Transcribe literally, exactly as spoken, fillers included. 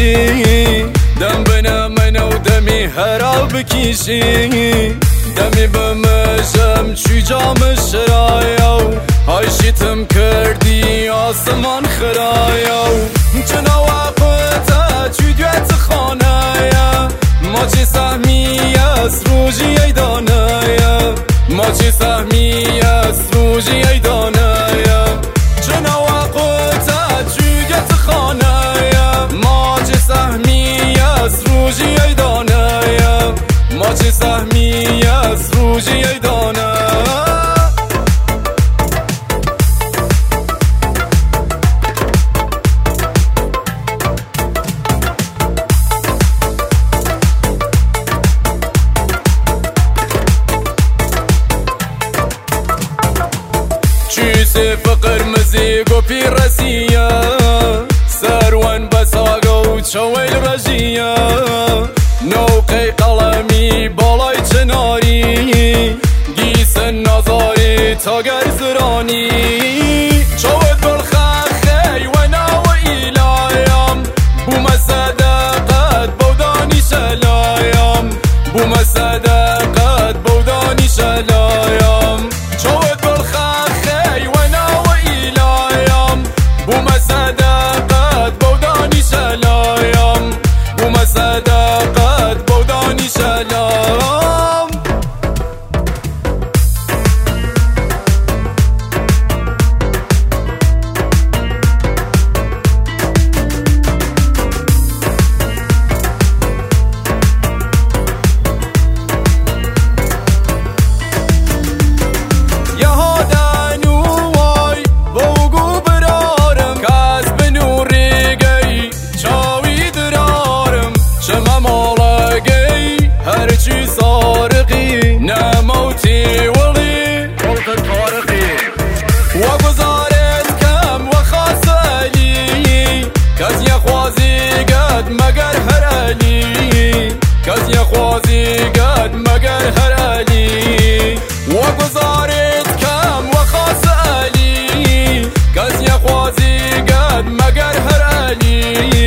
دم بنا منو دمی هرا بکیشی دمی بمجم چی جام شرایو های شیتم کردی آسمان خرایو چنا وقتا چی دویت خانه ما چی سهمی از روژی ایدانه ما چی سهمی از روژی ایدانه چنا وقتا چی دویت خانه ما چی سهمی از روژی ایدانه ما چی سهمی از روژی ایدانه چیسی فقر مزیگ و پیرسیه سروان بساقه و چویل رجیه نوقی قلمی بالای چناری گیسن نظاری تا گرزرانی چود بالخخی و ناو ایلایم بوم صدقت بودانی شلایم بوم صدقت بودانی شلایم چود بالخخی و ناو ایلایم بوم صدقت بودانی شلایم بوم صدقت بودانی شلایم هرچی سارقی نموتی ولی قلت طارقی و گزارت کم و خاصلی کس یخوازی قد مگر هرالی کس یخوازی قد مگر هرالی و گزارت کم و خاصلی کس یخوازی قد مگر هرالی